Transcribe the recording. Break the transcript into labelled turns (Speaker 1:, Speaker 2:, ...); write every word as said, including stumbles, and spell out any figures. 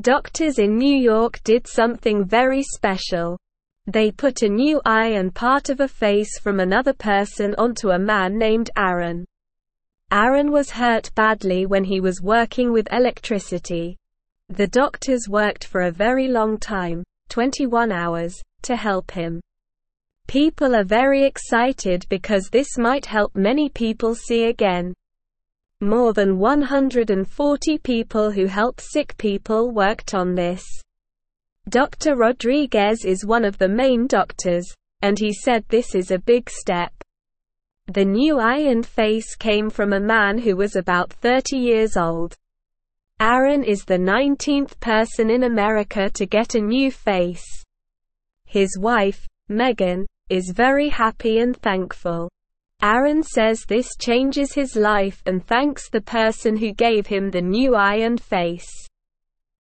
Speaker 1: Doctors in New York did something very special. They put a new eye and part of a face from another person onto a man named Aaron. Aaron was hurt badly when he was working with electricity. The doctors worked for a very long time, twenty-one hours, to help him. People are very excited because this might help many people see again. More than one hundred forty people who help sick people worked on this. Doctor Rodriguez is one of the main doctors, and he said this is a big step. The new eye and face came from a man who was about thirty years old. Aaron is the nineteenth person in America to get a new face. His wife, Megan, is very happy and thankful. Aaron says this changes his life and thanks the person who gave him the new eye and face.